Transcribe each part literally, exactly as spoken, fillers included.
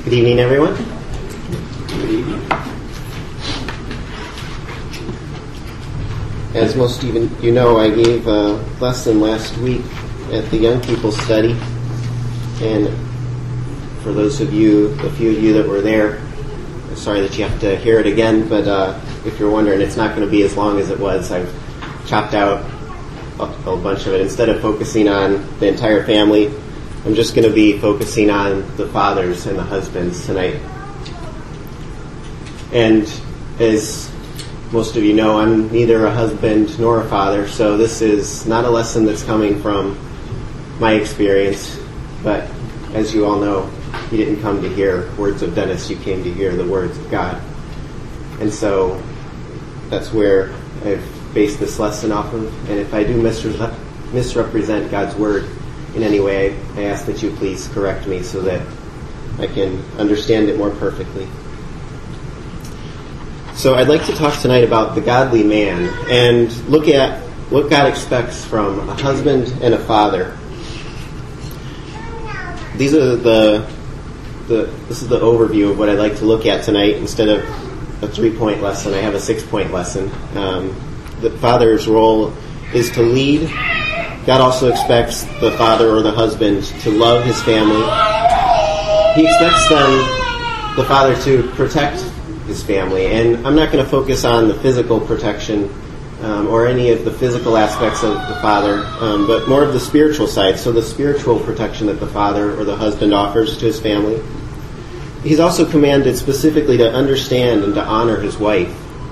Good evening, everyone. Good evening. As most of you know, I gave a lesson last week at the Young People Study, and for those of you, a few of you that were there, I'm sorry that you have to hear it again, but uh, if you're wondering, it's not going to be as long as it was. I've chopped out a, a bunch of it. Instead of focusing on the entire family, I'm just going to be focusing on the fathers and the husbands tonight. And as most of you know, I'm neither a husband nor a father, so this is not a lesson that's coming from my experience, but as you all know, you didn't come to hear words of Dennis, you came to hear the words of God. And so that's where I've based this lesson off of, and if I do misre- misrepresent God's word in any way, I ask that you please correct me so that I can understand it more perfectly. So I'd like to talk tonight about the godly man and look at what God expects from a husband and a father. These are the, the this is the overview of what I'd like to look at tonight. Instead of a three-point lesson, I have a six-point lesson. Um, the father's role is to lead. God also expects the father or the husband to love his family. He expects them, the father, to protect his family. And I'm not going to focus on the physical protection um, or any of the physical aspects of the father, um, but more of the spiritual side. So the spiritual protection that the father or the husband offers to his family. He's also commanded specifically to understand and to honor his wife.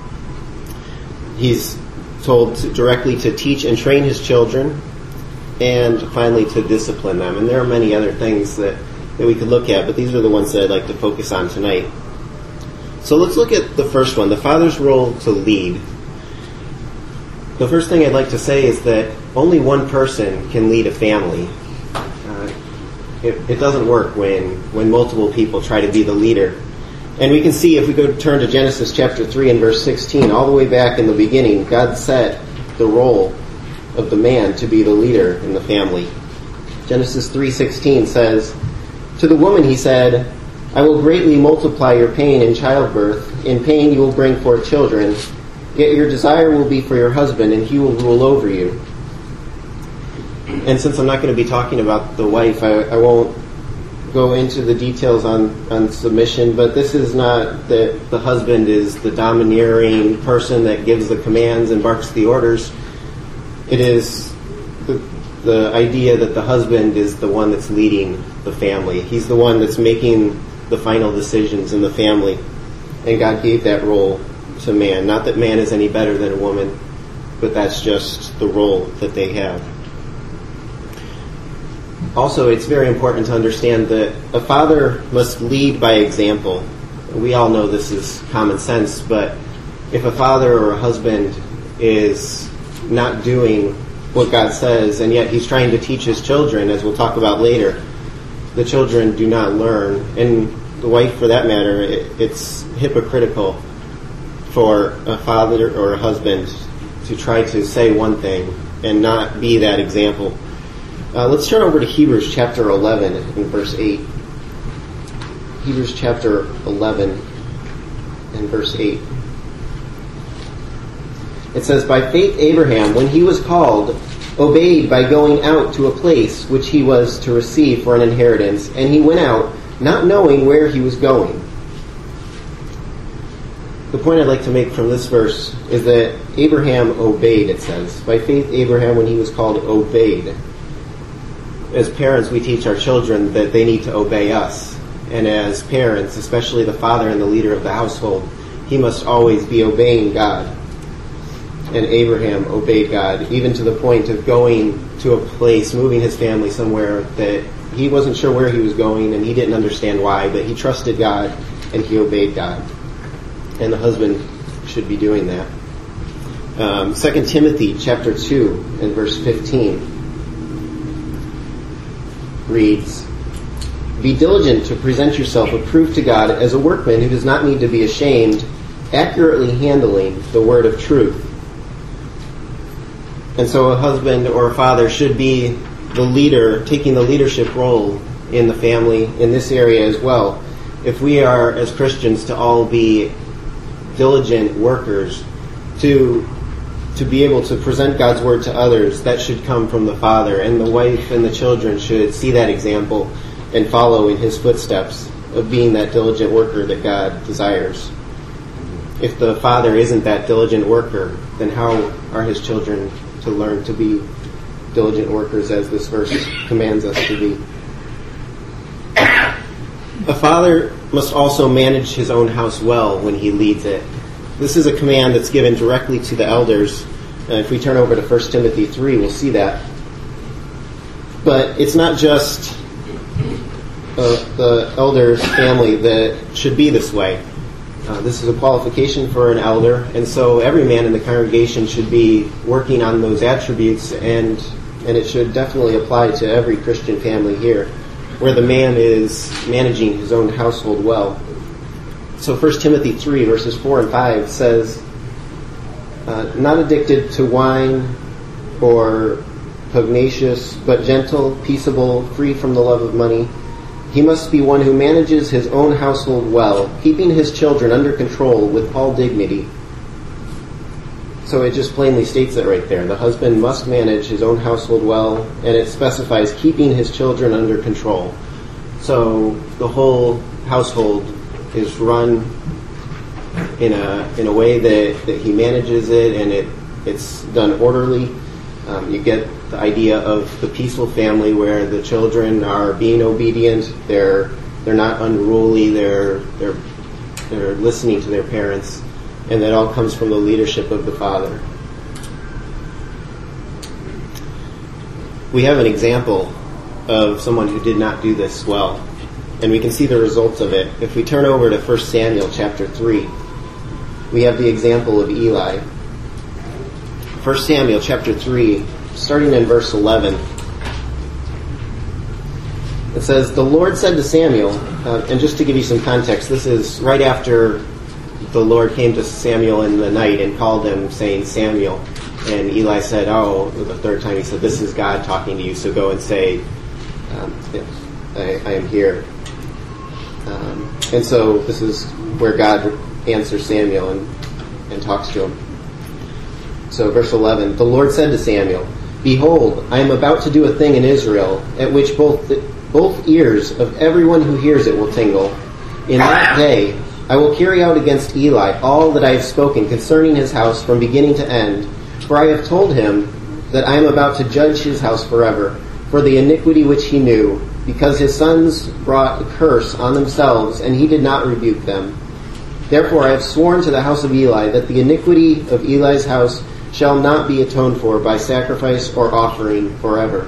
He's told to, directly to teach and train his children, and finally to discipline them. And there are many other things that, that we could look at, but these are the ones that I'd like to focus on tonight. So let's look at the first one, the father's role to lead. The first thing I'd like to say is that only one person can lead a family. Uh, it, it doesn't work when, when multiple people try to be the leader. And we can see, if we go to turn to Genesis chapter three and verse sixteen, all the way back in the beginning, God set the role of the man to be the leader in the family. Genesis three sixteen says, "To the woman he said, I will greatly multiply your pain in childbirth. In pain you will bring forth children. Yet your desire will be for your husband, and he will rule over you." And since I'm not going to be talking about the wife, I, I won't go into the details on, on submission, but this is not that the husband is the domineering person that gives the commands and barks the orders. It is the, the idea that the husband is the one that's leading the family. He's the one that's making the final decisions in the family. And God gave that role to man. Not that man is any better than a woman, but that's just the role that they have. Also, it's very important to understand that a father must lead by example. We all know this is common sense, but if a father or a husband is not doing what God says, and yet he's trying to teach his children, as we'll talk about later, the children do not learn. And the wife, for that matter, it, it's hypocritical for a father or a husband to try to say one thing and not be that example. Uh, let's turn over to Hebrews chapter eleven and verse eight. Hebrews chapter eleven and verse eight. It says, "By faith Abraham, when he was called, obeyed by going out to a place which he was to receive for an inheritance, and he went out, not knowing where he was going." The point I'd like to make from this verse is that Abraham obeyed, it says. By faith Abraham, when he was called, obeyed. As parents, we teach our children that they need to obey us. And as parents, especially the father and the leader of the household, he must always be obeying God. And Abraham obeyed God, even to the point of going to a place, moving his family somewhere that he wasn't sure where he was going, and he didn't understand why, but he trusted God and he obeyed God. And the husband should be doing that. Um, Second Timothy chapter two and verse fifteen reads, "Be diligent to present yourself approved to God as a workman who does not need to be ashamed, accurately handling the word of truth." And so a husband or a father should be the leader, taking the leadership role in the family in this area as well. if we are, as Christians, to all be diligent workers, to to be able to present God's word to others, that should come from the father, and the wife and the children should see that example and follow in his footsteps of being that diligent worker that God desires. If the father isn't that diligent worker, then how are his children to learn to be diligent workers as this verse commands us to be? A father must also manage his own house well when he leads it. This is a command that's given directly to the elders. Uh, if we turn over to First Timothy three, we'll see that. But it's not just uh, the elder's family that should be this way. Uh, this is a qualification for an elder, and so every man in the congregation should be working on those attributes, and and it should definitely apply to every Christian family here, where the man is managing his own household well. So First Timothy three, verses four and five says, uh, not addicted to wine or pugnacious, but gentle, peaceable, free from the love of money. He must be one who manages his own household well, keeping his children under control with all dignity. So it just plainly states it right there. The husband must manage his own household well, and it specifies keeping his children under control. So the whole household is run in a in a way that, that he manages it, and it it's done orderly. Um, you get the idea of the peaceful family where the children are being obedient. They're they're not unruly. They're they're they're listening to their parents, and that all comes from the leadership of the father. We have an example of someone who did not do this well, and we can see the results of it. If we turn over to First Samuel chapter three, we have the example of Eli. First Samuel chapter three, starting in verse eleven. It says, "The Lord said to Samuel," uh, and just to give you some context, this is right after the Lord came to Samuel in the night and called him, saying, "Samuel." And Eli said, oh, the third time he said, "This is God talking to you, so go and say, um, I, I am here." Um, and so this is where God answers Samuel and, and talks to him. So verse eleven, "The Lord said to Samuel, Behold, I am about to do a thing in Israel, at which both the, both ears of everyone who hears it will tingle. In that day I will carry out against Eli all that I have spoken concerning his house from beginning to end, for I have told him that I am about to judge his house forever, for the iniquity which he knew, because his sons brought a curse on themselves, and he did not rebuke them. Therefore I have sworn to the house of Eli that the iniquity of Eli's house shall not be atoned for by sacrifice or offering forever."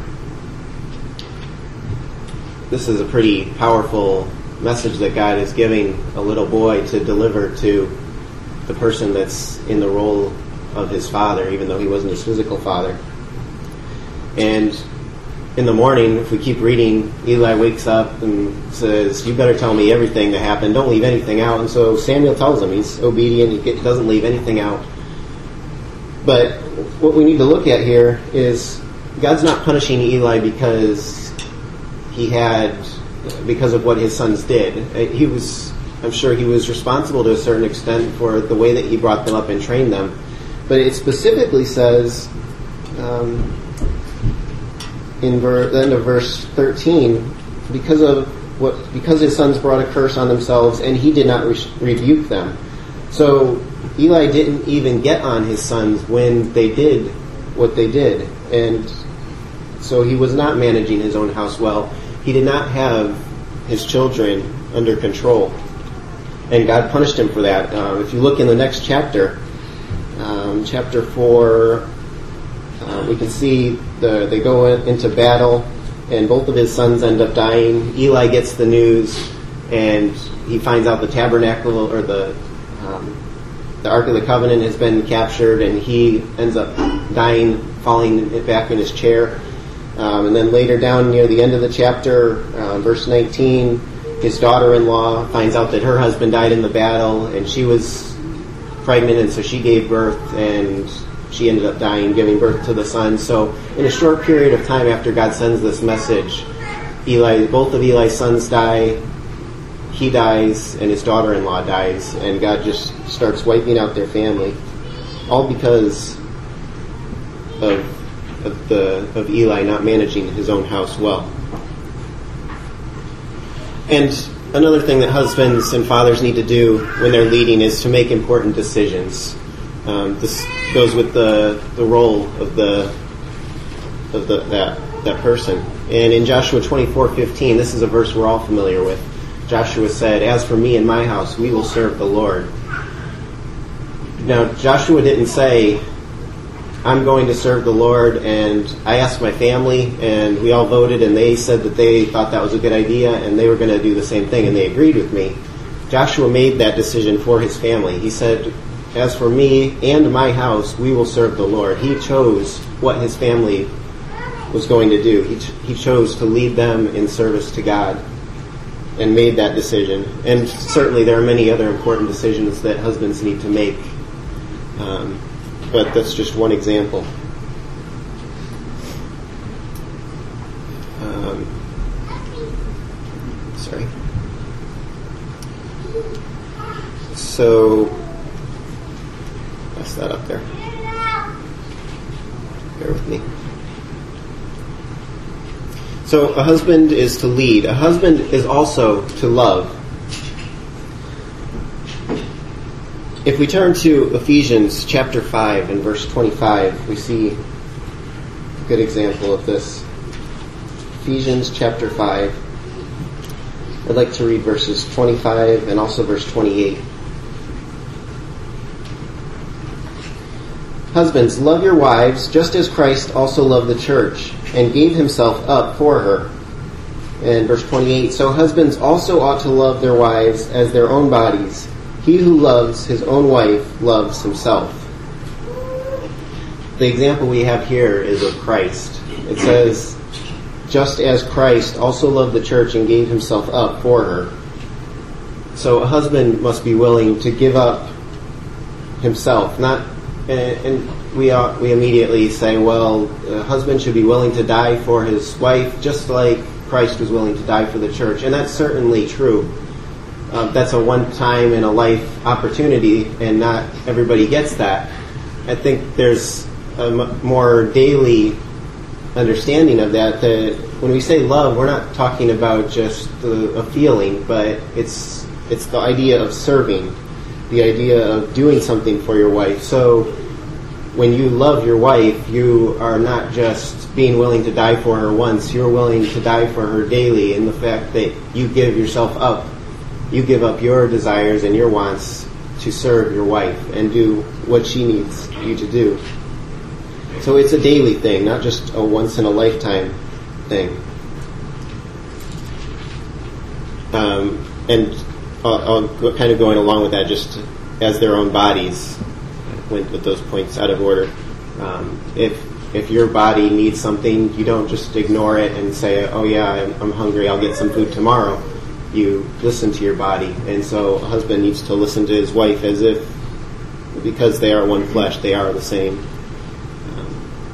This is a pretty powerful message that God is giving a little boy to deliver to the person that's in the role of his father, even though he wasn't his physical father. And in the morning, if we keep reading, Eli wakes up and says, "You better tell me everything that happened. Don't leave anything out." And so Samuel tells him. He's obedient. He doesn't leave anything out. But what we need to look at here is God's not punishing Eli because he had, because of what his sons did. He was, I'm sure he was responsible to a certain extent for the way that he brought them up and trained them. But it specifically says, um, in ver- the end of verse thirteen, because of what, because his sons brought a curse on themselves, and he did not re- rebuke them. So Eli didn't even get on his sons when they did what they did. And so he was not managing his own house well. He did not have his children under control. And God punished him for that. Uh, if you look in the next chapter, um, chapter four, uh, we can see the, they go in, into battle, and both of his sons end up dying. Eli gets the news, and he finds out the tabernacle, or the um, the Ark of the Covenant has been captured, and he ends up dying, falling back in his chair. Um, and then later down near the end of the chapter, uh, verse nineteen, his daughter-in-law finds out that her husband died in the battle, and she was pregnant, and so she gave birth, and she ended up dying, giving birth to the son. So in a short period of time after God sends this message, Eli, both of Eli's sons die. he dies and his daughter-in-law dies, and God just starts wiping out their family, all because of, of the of Eli not managing his own house well. And another thing that husbands and fathers need to do when they're leading is to make important decisions. Um, this goes with the the role of the of the that that person. And in Joshua twenty-four fifteen, this is a verse we're all familiar with. Joshua said, "As for me and my house, we will serve the Lord." Now, Joshua didn't say, "I'm going to serve the Lord," and I asked my family, and we all voted, and they said that they thought that was a good idea, and they were going to do the same thing, and they agreed with me. Joshua made that decision for his family. He said, "As for me and my house, we will serve the Lord." He chose what his family was going to do. He, ch- he chose to lead them in service to God and made that decision. And certainly there are many other important decisions that husbands need to make. Um, but that's just one example. Um, sorry. So, pass that up there. Bear with me. So a husband is to lead. A husband is also to love. If we turn to Ephesians chapter five and verse twenty-five, we see a good example of this. Ephesians chapter five. I'd like to read verses twenty-five and also verse twenty-eight. Husbands, love your wives, just as Christ also loved the church, and gave himself up for her. And verse twenty-eight, so husbands also ought to love their wives as their own bodies. He who loves his own wife loves himself. The example we have here is of Christ. It says, just as Christ also loved the church and gave himself up for her. So a husband must be willing to give up himself, not And, and we uh, we immediately say, well, a husband should be willing to die for his wife just like Christ was willing to die for the church. And that's certainly true. Uh, that's a one-time in a life opportunity, and not everybody gets that. I think there's a m- more daily understanding of that, that when we say love, we're not talking about just the, a feeling, but it's it's the idea of serving. The idea of doing something for your wife. So when you love your wife, you are not just being willing to die for her once, you're willing to die for her daily, in the fact that you give yourself up. You give up your desires and your wants to serve your wife and do what she needs you to do. So it's a daily thing, not just a once-in-a-lifetime thing. Um, and I'll, I'll kind of going along with that, just as their own bodies, went with those points out of order. Um, if if your body needs something, you don't just ignore it and say, oh yeah, I'm, I'm hungry, I'll get some food tomorrow. You listen to your body. And so a husband needs to listen to his wife as if, because they are one flesh, they are the same. Um,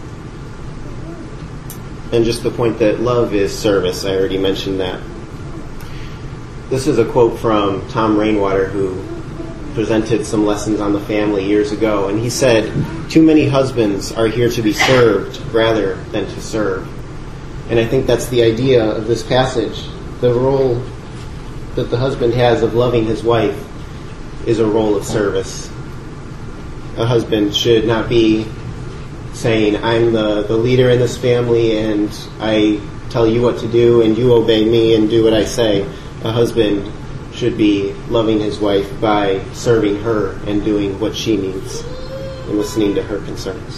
and just the point that love is service, I already mentioned that. This is a quote from Tom Rainwater, who presented some lessons on the family years ago, and he said, too many husbands are here to be served rather than to serve. And I think that's the idea of this passage. The role that the husband has of loving his wife is a role of service. A husband should not be saying, I'm the, the leader in this family and I tell you what to do and you obey me and do what I say. A husband should be loving his wife by serving her and doing what she needs and listening to her concerns.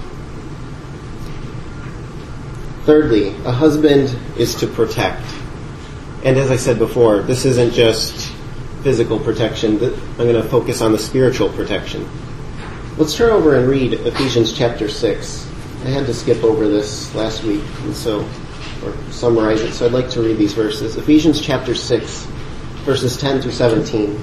Thirdly, a husband is to protect. And as I said before, this isn't just physical protection. I'm going to focus on the spiritual protection. Let's turn over and read Ephesians chapter six. I had to skip over this last week, and so, or summarize it, so I'd like to read these verses. Ephesians chapter six, verses ten through seventeen.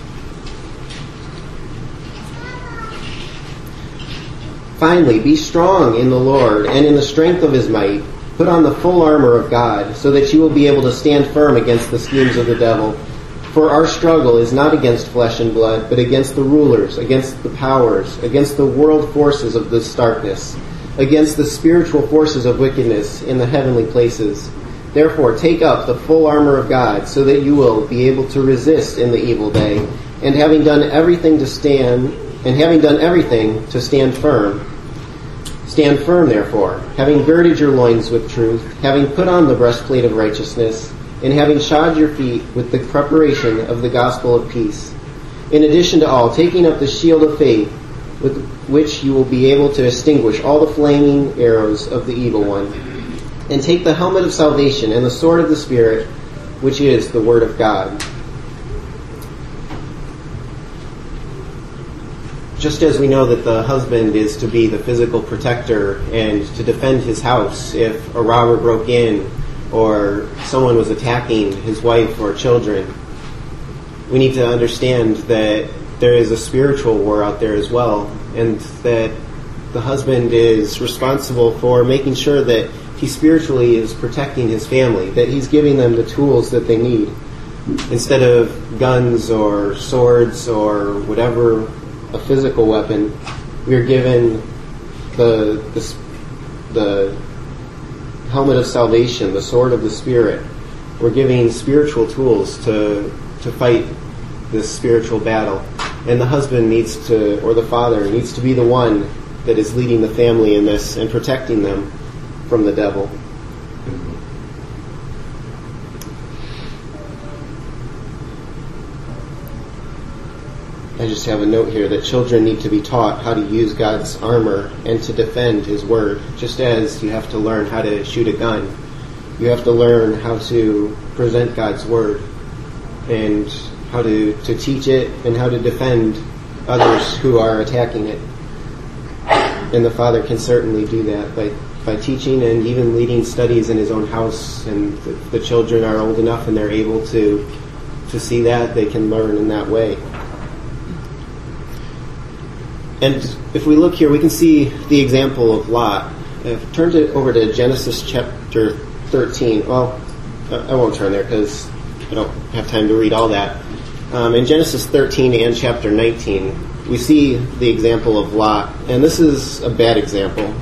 Finally, be strong in the Lord and in the strength of his might. Put on the full armor of God, so that you will be able to stand firm against the schemes of the devil. For our struggle is not against flesh and blood, but against the rulers, against the powers, against the world forces of this darkness, against the spiritual forces of wickedness in the heavenly places. Therefore, take up the full armor of God, so that you will be able to resist in the evil day, and having done everything to stand, and having done everything to stand firm. Stand firm, therefore, having girded your loins with truth, having put on the breastplate of righteousness, and having shod your feet with the preparation of the gospel of peace. In addition to all, taking up the shield of faith, with which you will be able to extinguish all the flaming arrows of the evil one. And take the helmet of salvation and the sword of the Spirit, which is the word of God. Just as we know that the husband is to be the physical protector and to defend his house if a robber broke in or someone was attacking his wife or children, we need to understand that there is a spiritual war out there as well, and that the husband is responsible for making sure that he spiritually is protecting his family, that he's giving them the tools that they need. Instead of guns or swords or whatever, a physical weapon, we are given the the, the helmet of salvation, the sword of the Spirit. We're giving spiritual tools to to fight this spiritual battle. And the husband needs to, or the father, needs to be the one that is leading the family in this and protecting them from the devil. I just have a note here that children need to be taught how to use God's armor and to defend His Word. Just as you have to learn how to shoot a gun, you have to learn how to present God's Word and how to, to teach it and how to defend others who are attacking it. And the father can certainly do that by, by teaching and even leading studies in his own house. And the, the children are old enough and they're able to, to see that. They can learn in that way. And if we look here, we can see the example of Lot. I've turned it over to Genesis chapter thirteen. Well, I won't turn there because I don't have time to read all that. Um, in Genesis thirteen and chapter nineteen, we see the example of Lot, and this is a bad example.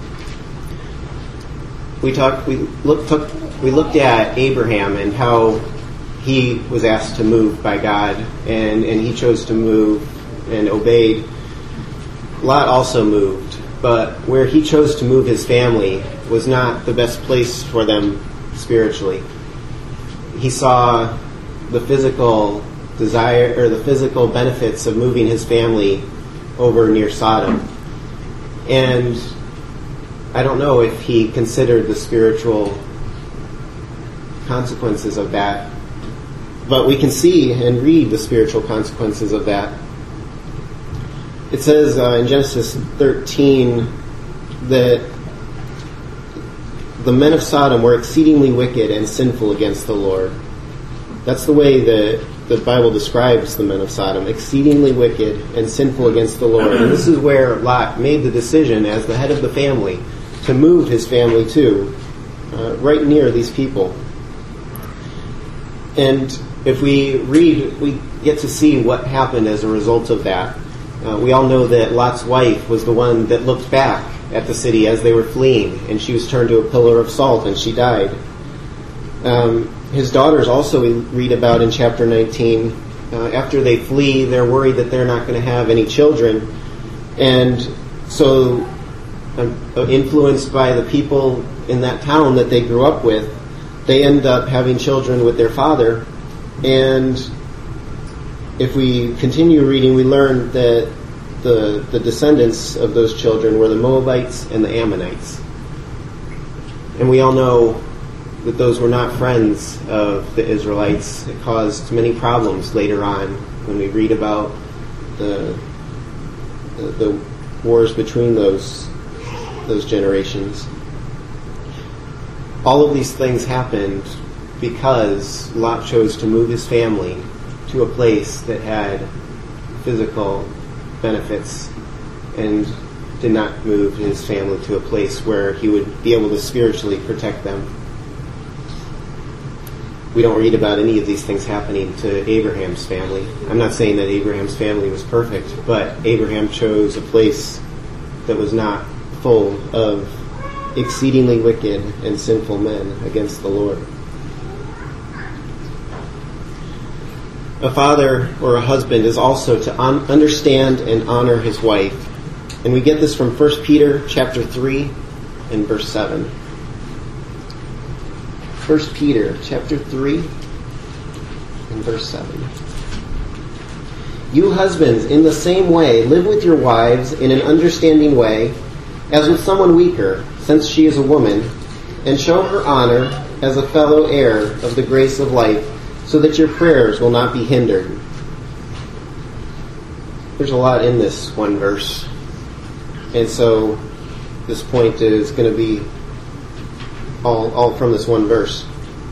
We talked, we looked, took, we looked at Abraham and how he was asked to move by God, and, and he chose to move and obeyed. Lot also moved, but where he chose to move his family was not the best place for them spiritually. He saw the physical desire or the physical benefits of moving his family over near Sodom. And I don't know if he considered the spiritual consequences of that, but we can see and read the spiritual consequences of that. It says uh, in Genesis thirteen that the men of Sodom were exceedingly wicked and sinful against the Lord. That's the way that the Bible describes the men of Sodom, exceedingly wicked and sinful against the Lord. And this is where Lot made the decision as the head of the family to move his family to, uh, right near these people. And if we read, we get to see what happened as a result of that. Uh, we all know that Lot's wife was the one that looked back at the city as they were fleeing, and she was turned to a pillar of salt, and she died. Um, his daughters also we read about in chapter nineteen. Uh, after they flee, they're worried that they're not going to have any children, and so uh, influenced by the people in that town that they grew up with, they end up having children with their father. And if we continue reading, we learn that the the descendants of those children were the Moabites and the Ammonites. And we all know that those were not friends of the Israelites. It caused many problems later on when we read about the the, the wars between those those generations. All of these things happened because Lot chose to move his family to a place that had physical benefits and did not move his family to a place where he would be able to spiritually protect them. we don't read about any of these things happening to Abraham's family. I'm not saying that Abraham's family was perfect, but Abraham chose a place that was not full of exceedingly wicked and sinful men against the Lord. A father or a husband is also to un- understand and honor his wife. And we get this from First Peter chapter three and verse seven. First Peter chapter three and verse seven. You husbands, in the same way, live with your wives in an understanding way, as with someone weaker, since she is a woman, and show her honor as a fellow heir of the grace of life, so that your prayers will not be hindered. There's a lot in this one verse. And so this point is going to be all, all from this one verse.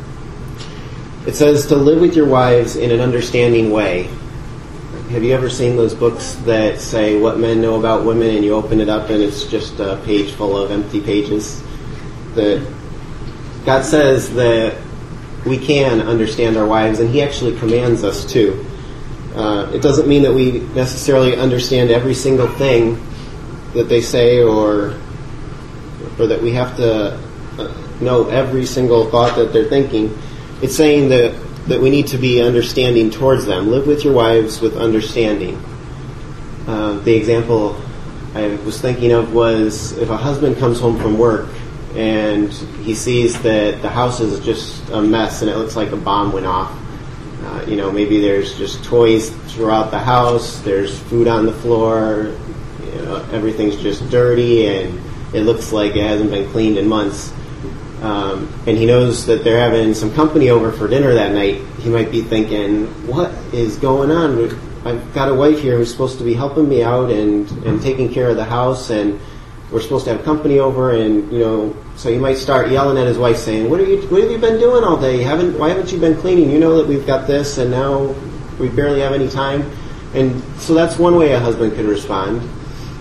It says to live with your wives in an understanding way. Have you ever seen those books that say what men know about women, and you open it up and it's just a page full of empty pages? That God says that we can understand our wives, and He actually commands us to. Uh, it doesn't mean that we necessarily understand every single thing that they say, or or that we have to know every single thought that they're thinking. It's saying that, that we need to be understanding towards them. Live with your wives with understanding. Uh, the example I was thinking of was if a husband comes home from work and he sees that the house is just a mess and it looks like a bomb went off. Uh, you know, maybe there's just toys throughout the house, there's food on the floor, you know, everything's just dirty and it looks like it hasn't been cleaned in months. Um, and he knows that they're having some company over for dinner that night. He might be thinking, what is going on? I've got a wife here who's supposed to be helping me out and, and taking care of the house, and we're supposed to have company over, and, you know, so he might start yelling at his wife saying, what are you, what have you been doing all day? Haven't, why haven't you been cleaning? You know that we've got this and now we barely have any time. And so that's one way a husband could respond.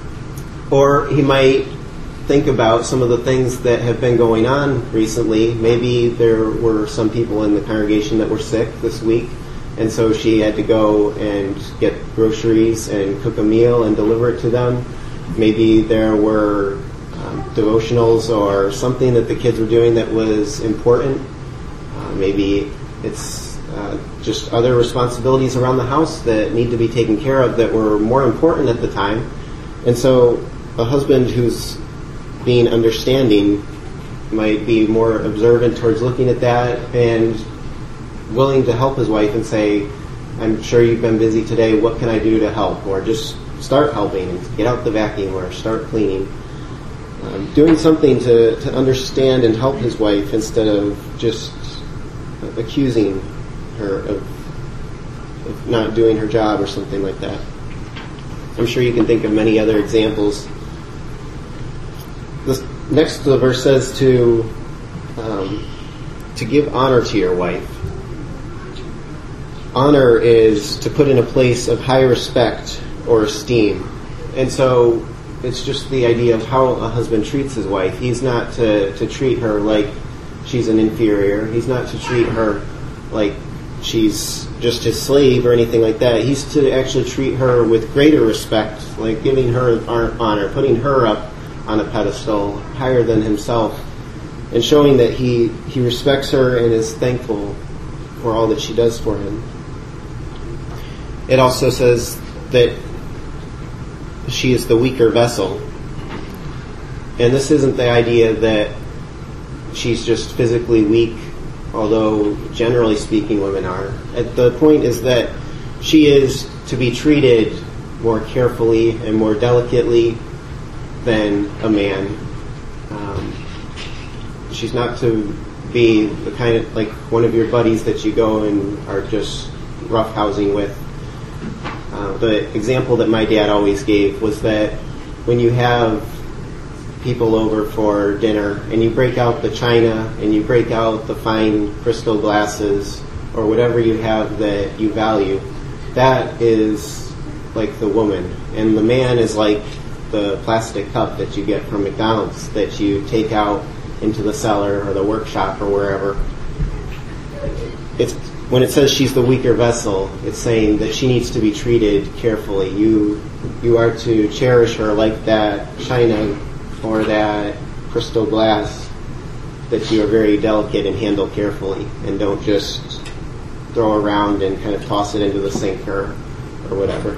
Or he might think about some of the things that have been going on recently. Maybe there were some people in the congregation that were sick this week, and so she had to go and get groceries and cook a meal and deliver it to them. Maybe there were um, devotionals or something that the kids were doing that was important. Uh, maybe it's uh, just other responsibilities around the house that need to be taken care of that were more important at the time. And so a husband who's being understanding might be more observant towards looking at that and willing to help his wife and say, I'm sure you've been busy today, what can I do to help? Or just start helping and get out the vacuum or start cleaning. Um, doing something to, to understand and help his wife instead of just accusing her of, of not doing her job or something like that. I'm sure you can think of many other examples. This next verse says to um, to give honor to your wife. Honor is to put in a place of high respect or esteem. And so it's just the idea of how a husband treats his wife. He's not to, to treat her like she's an inferior. He's not to treat her like she's just his slave or anything like that. He's to actually treat her with greater respect, like giving her honor, putting her up on a pedestal higher than himself, and showing that he, he respects her and is thankful for all that she does for him. It also says that she is the weaker vessel. And this isn't the idea that she's just physically weak, although generally speaking women are. The point is that she is to be treated more carefully and more delicately than a man. Um, she's not to be the kind of, like one of your buddies that you go and are just roughhousing with. Uh, the example that my dad always gave was that when you have people over for dinner and you break out the china and you break out the fine crystal glasses or whatever you have that you value, that is like the woman. And the man is like the plastic cup that you get from McDonald's that you take out into the cellar or the workshop or wherever. it's when it says she's the weaker vessel, it's saying that she needs to be treated carefully. You you are to cherish her like that china or that crystal glass that you are very delicate and handle carefully, and don't just throw around and kind of toss it into the sink or or whatever.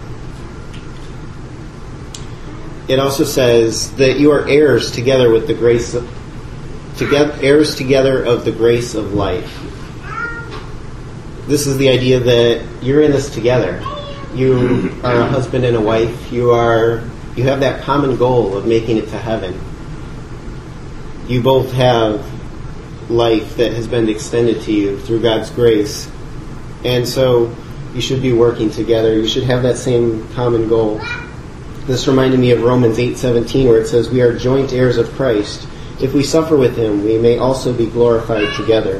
It also says that you are heirs together with the grace of, together, heirs together of the grace of life. This is the idea that you're in this together. You are a husband and a wife. You are you have that common goal of making it to heaven. You both have life that has been extended to you through God's grace. And so you should be working together. You should have that same common goal. This reminded me of Romans eight seventeen, where it says, "We are joint heirs of Christ. If we suffer with him, we may also be glorified together."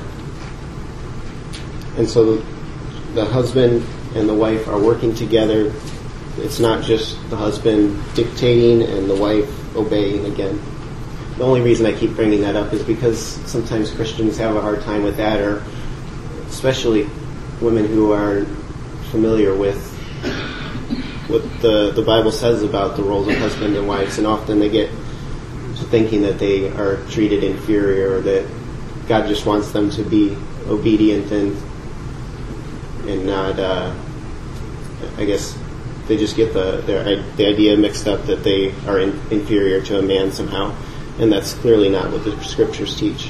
And so the husband and the wife are working together. It's not just the husband dictating and the wife obeying again. The only reason I keep bringing that up is because sometimes Christians have a hard time with that, or especially women who are familiar with what the, the Bible says about the roles of husband and wives, and often they get to thinking that they are treated inferior, or that God just wants them to be obedient and and not, uh, I guess, they just get the their, the idea mixed up that they are in, inferior to a man somehow, and that's clearly not what the Scriptures teach.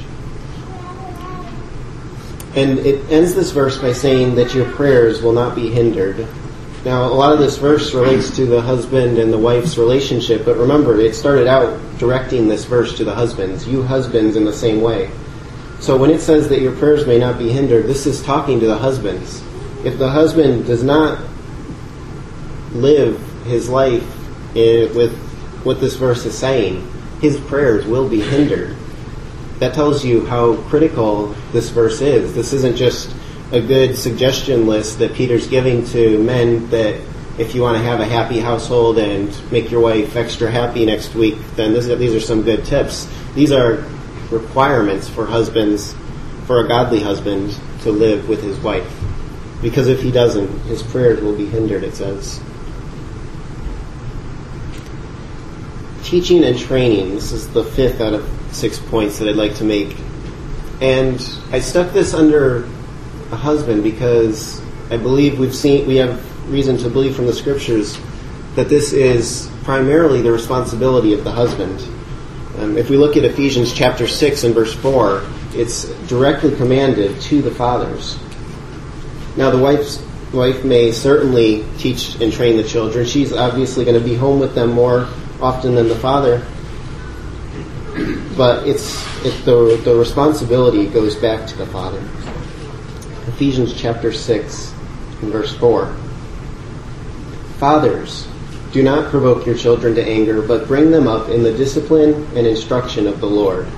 And it ends this verse by saying that your prayers will not be hindered. Now, a lot of this verse relates to the husband and the wife's relationship, but remember, it started out directing this verse to the husbands. You husbands in the same way. So when it says that your prayers may not be hindered, this is talking to the husbands. If the husband does not live his life with what this verse is saying, his prayers will be hindered. That tells you how critical this verse is. This isn't just a good suggestion list that Peter's giving to men that if you want to have a happy household and make your wife extra happy next week, then this, these are some good tips. These are requirements for husbands, for a godly husband to live with his wife. Because if he doesn't, his prayers will be hindered, it says. Teaching and training. This is the fifth out of six points that I'd like to make. And I stuck this under a husband because I believe we've seen, we have reason to believe from the Scriptures that this is primarily the responsibility of the husband. Um, if we look at Ephesians chapter six and verse four, it's directly commanded to the fathers. Now, the wife's, wife may certainly teach and train the children. She's obviously going to be home with them more often than the father. But it's it, the, the responsibility goes back to the father. Ephesians chapter six and verse four. Fathers, do not provoke your children to anger, but bring them up in the discipline and instruction of the Lord.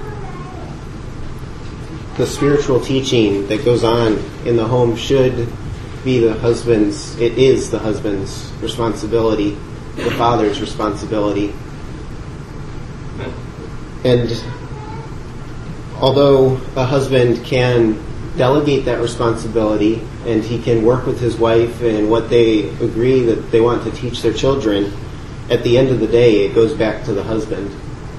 The spiritual teaching that goes on in the home should be the husband's, it is the husband's responsibility, the father's responsibility. And although a husband can delegate that responsibility and he can work with his wife and what they agree that they want to teach their children, at the end of the day it goes back to the husband.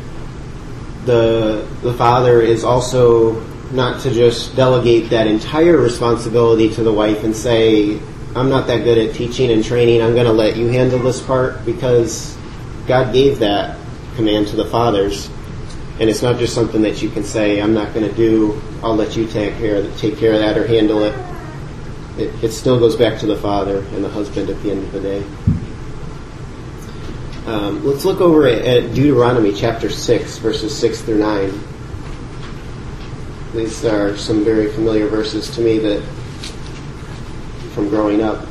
The the father is also not to just delegate that entire responsibility to the wife and say, I'm not that good at teaching and training, I'm going to let you handle this part, because God gave that command to the fathers. And it's not just something that you can say, I'm not going to do, I'll let you take care of, take care of that or handle it. it. It still goes back to the father and the husband at the end of the day. Um, let's look over at, at Deuteronomy chapter six, verses six through nine. These are some very familiar verses to me that from growing up.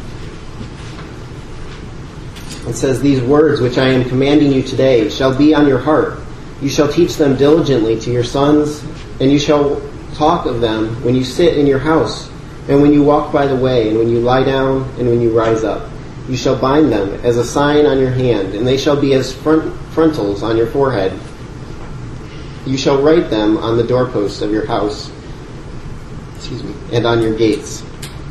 It says, these words which I am commanding you today shall be on your heart. You shall teach them diligently to your sons, and you shall talk of them when you sit in your house, and when you walk by the way, and when you lie down, and when you rise up. You shall bind them as a sign on your hand, and they shall be as front, frontals on your forehead. You shall write them on the doorposts of your house. excuse me, and on your gates.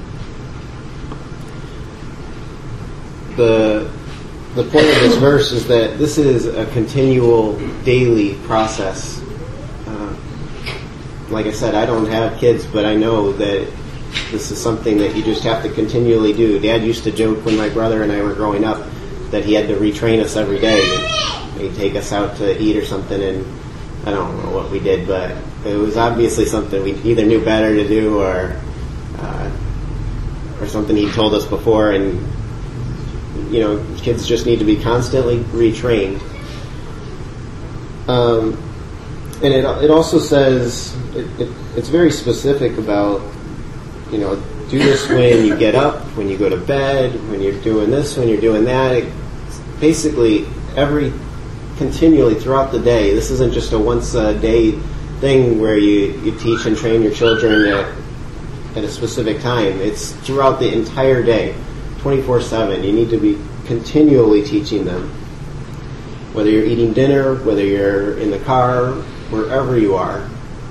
The the point of this verse is that this is a continual, daily process. Uh, like I said, I don't have kids, but I know that this is something that you just have to continually do. Dad used to joke when my brother and I were growing up that he had to retrain us every day. He'd take us out to eat or something, and I don't know what we did, but it was obviously something we either knew better to do or uh, or something he told us before. And you know, kids just need to be constantly retrained. Um, and it it also says it, it, it's very specific about, you know, do this when you get up, when you go to bed, when you're doing this, when you're doing that. It, basically, every continually throughout the day. This isn't just a once a day thing where you, you teach and train your children at, at a specific time. It's throughout the entire day, twenty-four seven. You need to be continually teaching them. Whether you're eating dinner, whether you're in the car, wherever you are.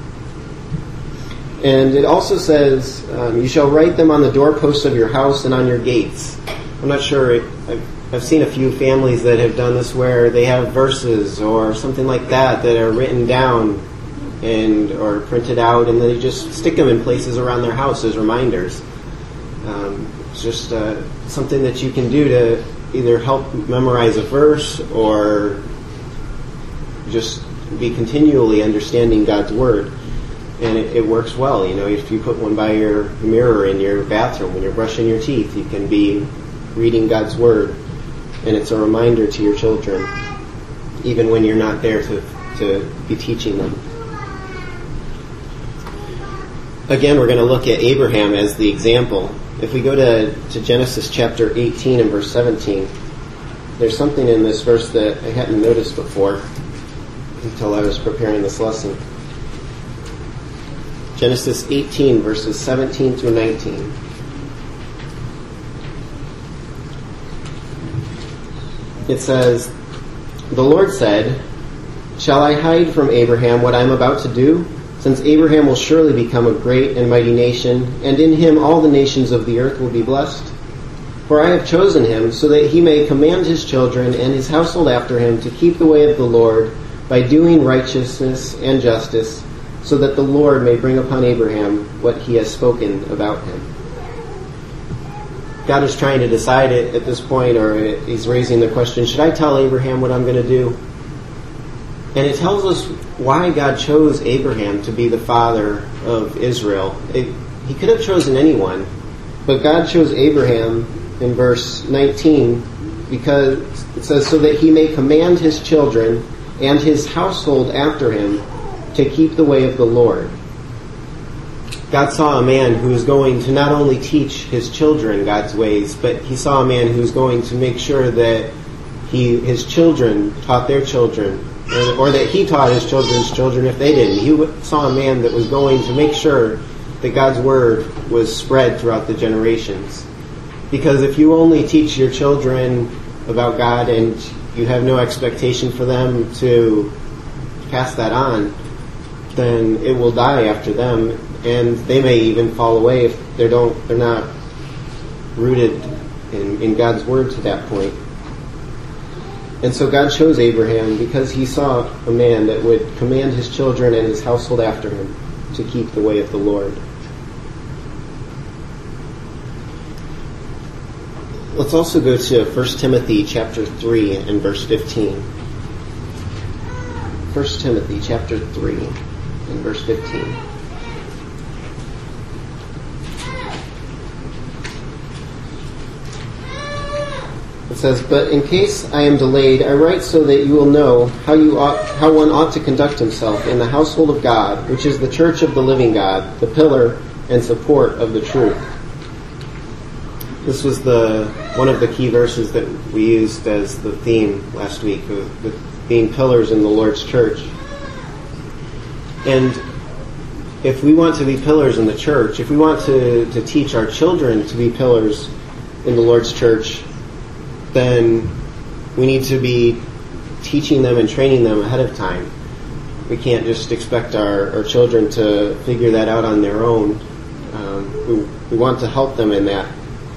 And it also says, um, you shall write them on the doorposts of your house and on your gates. I'm not sure, I've, I've seen a few families that have done this where they have verses or something like that that are written down and or printed out, and they just stick them in places around their house as reminders. Um, it's just uh, something that you can do to either help memorize a verse or just be continually understanding God's Word. And it, it works well. You know, if you put one by your mirror in your bathroom when you're brushing your teeth, you can be reading God's Word, and it's a reminder to your children, even when you're not there to, to be teaching them. Again, we're going to look at Abraham as the example. If we go to, to Genesis chapter eighteen and verse seventeen, there's something in this verse that I hadn't noticed before until I was preparing this lesson. Genesis eighteen, verses seventeen through nineteen. It says, "The Lord said, 'Shall I hide from Abraham what I am about to do? Since Abraham will surely become a great and mighty nation, and in him all the nations of the earth will be blessed. For I have chosen him so that he may command his children and his household after him to keep the way of the Lord by doing righteousness and justice, so that the Lord may bring upon Abraham what he has spoken about him.'" God is trying to decide it at this point, or he's raising the question, should I tell Abraham what I'm going to do? And it tells us why God chose Abraham to be the father of Israel. It, he could have chosen anyone, but God chose Abraham in verse nineteen because it says, "So that he may command his children and his household after him to keep the way of the Lord." God saw a man who was going to not only teach his children God's ways, but he saw a man who was going to make sure that he, his children taught their children, or, or that he taught his children's children if they didn't. He saw a man that was going to make sure that God's word was spread throughout the generations. Because if you only teach your children about God and you have no expectation for them to pass that on, then it will die after them, and they may even fall away if they don't, they're not rooted in, in God's word to that point. And so God chose Abraham because he saw a man that would command his children and his household after him to keep the way of the Lord. Let's also go to First Timothy chapter three and verse fifteen. First Timothy chapter three and verse fifteen. It says, "But in case I am delayed, I write so that you will know how you ought, how one ought to conduct himself in the household of God, which is the church of the living God, the pillar and support of the truth." This was the one of the key verses that we used as the theme last week, with being pillars in the Lord's church. And if we want to be pillars in the church, if we want to, to teach our children to be pillars in the Lord's church, then we need to be teaching them and training them ahead of time. We can't just expect our, our children to figure that out on their own. Um, we, we want to help them in that.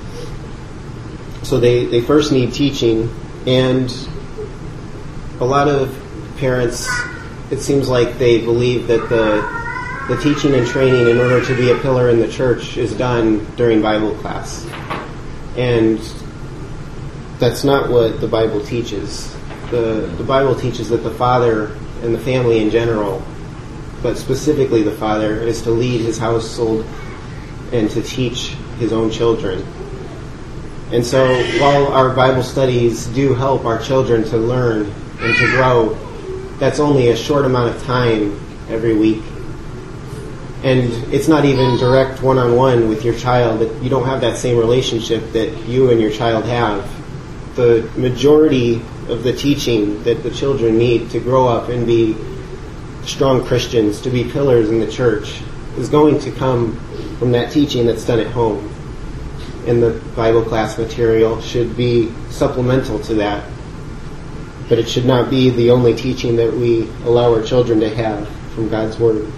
So they, they first need teaching, and a lot of parents, it seems like they believe that the the teaching and training in order to be a pillar in the church is done during Bible class. And that's not what the Bible teaches. The, the Bible teaches that the father and the family in general, but specifically the father, is to lead his household and to teach his own children. And so while our Bible studies do help our children to learn and to grow, that's only a short amount of time every week. And it's not even direct one-on-one with your child. That you don't have that same relationship that you and your child have. The majority of the teaching that the children need to grow up and be strong Christians, to be pillars in the church, is going to come from that teaching that's done at home. And the Bible class material should be supplemental to that. But it should not be the only teaching that we allow our children to have from God's Word.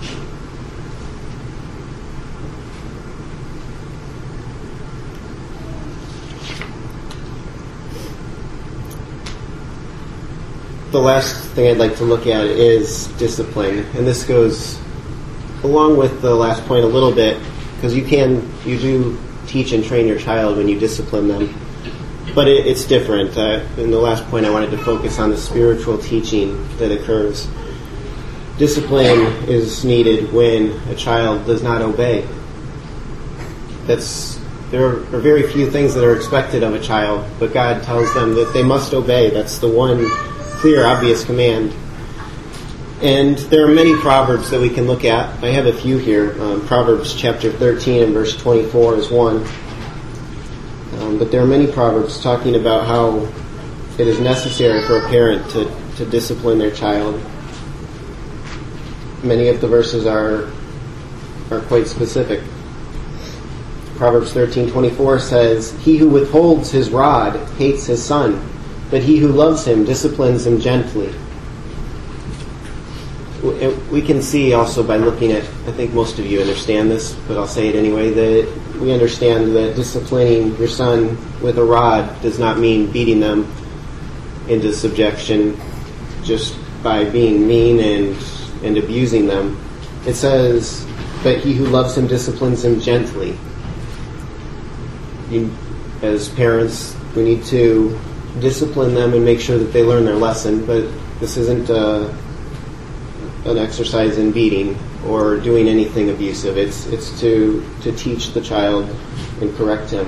The last thing I'd like to look at is discipline. And this goes along with the last point a little bit, because you can, you do teach and train your child when you discipline them. But it, it's different. Uh, in the last point, I wanted to focus on the spiritual teaching that occurs. Discipline is needed when a child does not obey. That's there are very few things that are expected of a child, but God tells them that they must obey. That's the one clear, obvious command. And there are many proverbs that we can look at. I have a few here. Um, Proverbs chapter thirteen and verse twenty-four is one. Um, but there are many proverbs talking about how it is necessary for a parent to, to discipline their child. Many of the verses are are quite specific. Proverbs thirteen twenty-four says, "He who withholds his rod hates his son, but he who loves him disciplines him gently." We can see also by looking at, I think most of you understand this, but I'll say it anyway, that we understand that disciplining your son with a rod does not mean beating them into subjection just by being mean and, and abusing them. It says, "But he who loves him disciplines him gently." You, as parents, we need to discipline them and make sure that they learn their lesson, but this isn't uh, an exercise in beating or doing anything abusive. It's it's to to teach the child and correct him.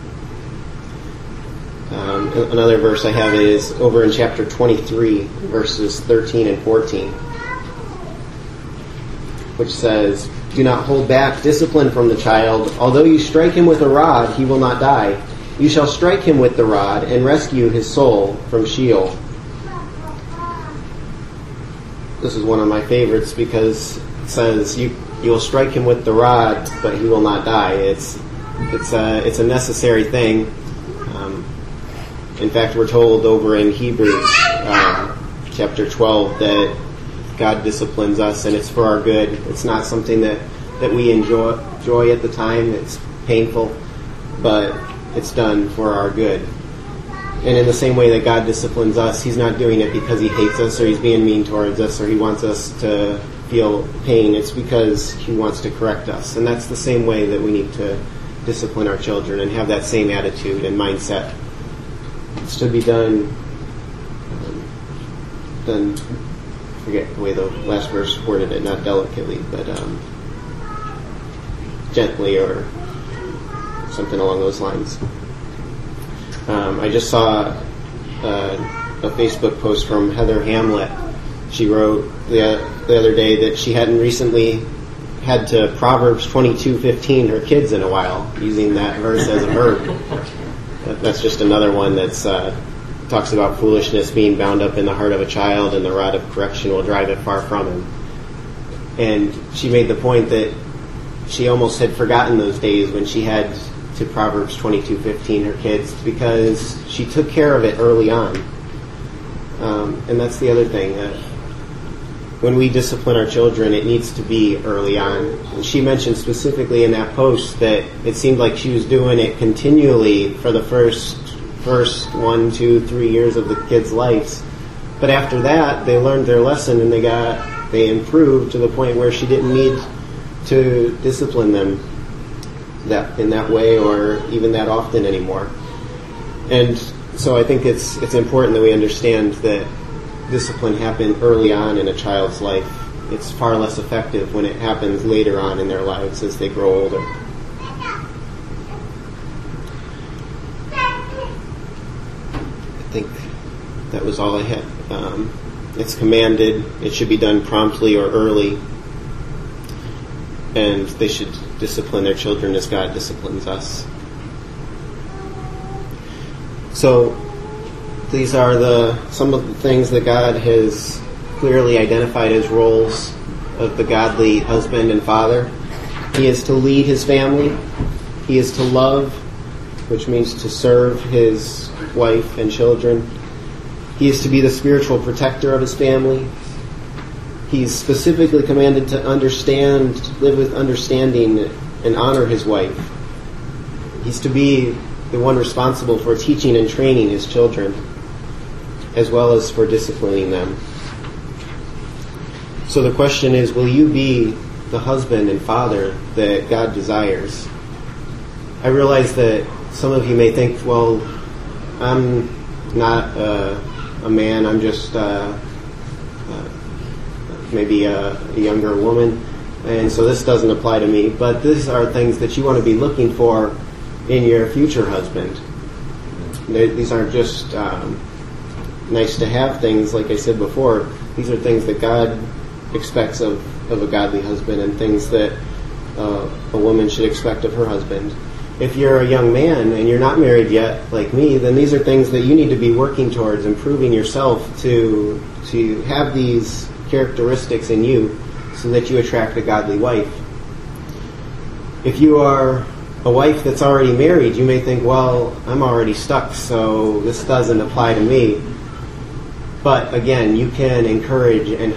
Um, another verse I have is over in chapter twenty-three, verses thirteen and fourteen, which says, "Do not hold back discipline from the child. Although you strike him with a rod, he will not die. You shall strike him with the rod and rescue his soul from Sheol." This is one of my favorites because it says you you will strike him with the rod, but he will not die. It's it's a it's a necessary thing. Um, in fact, we're told over in Hebrews um, chapter twelve that God disciplines us, and it's for our good. It's not something that, that we enjoy enjoy at the time. It's painful, but it's done for our good. And in the same way that God disciplines us, He's not doing it because He hates us or He's being mean towards us or He wants us to feel pain. It's because He wants to correct us. And that's the same way that we need to discipline our children and have that same attitude and mindset. It's to be done, um, done, I forget the way the last verse worded it, not delicately, but um, gently or something along those lines. Um, I just saw uh, a Facebook post from Heather Hamlet. She wrote the, the other day that she hadn't recently had to Proverbs twenty-two fifteen her kids in a while, using that verse as a verb. That's just another one that's uh, talks about foolishness being bound up in the heart of a child, and the rod of correction will drive it far from him. And she made the point that she almost had forgotten those days when she had to Proverbs twenty-two fifteen her kids, because she took care of it early on. Um, and that's the other thing. Uh, when we discipline our children, it needs to be early on. And she mentioned specifically in that post that it seemed like she was doing it continually for the first first one, two, three years of the kids' lives. But after that, they learned their lesson and they got they improved to the point where she didn't need to discipline them that in that way or even that often anymore. And so I think it's it's important that we understand that discipline happened early on in a child's life. It's far less effective when it happens later on in their lives as they grow older. I think that was all I had. Um, it's commanded. It should be done promptly or early. And they should discipline their children as God disciplines us. So these are the some of the things that God has clearly identified as roles of the godly husband and father. He is to lead his family. He is to love, which means to serve his wife and children. He is to be the spiritual protector of his family. He's specifically commanded to understand, live with understanding, and honor his wife. He's to be the one responsible for teaching and training his children, as well as for disciplining them. So the question is, will you be the husband and father that God desires? I realize that some of you may think, well, I'm not uh, a man, I'm just uh, uh, maybe a, a younger woman, and so this doesn't apply to me. But these are things that you want to be looking for in your future husband. They, these aren't just um, nice to have things, like I said before. These are things that God expects of, of a godly husband and things that uh, a woman should expect of her husband. If you're a young man and you're not married yet, like me, then these are things that you need to be working towards, improving yourself to to have these characteristics in you so that you attract a godly wife. If you are a wife that's already married, you may think, well, I'm already stuck, so this doesn't apply to me. But again, you can encourage and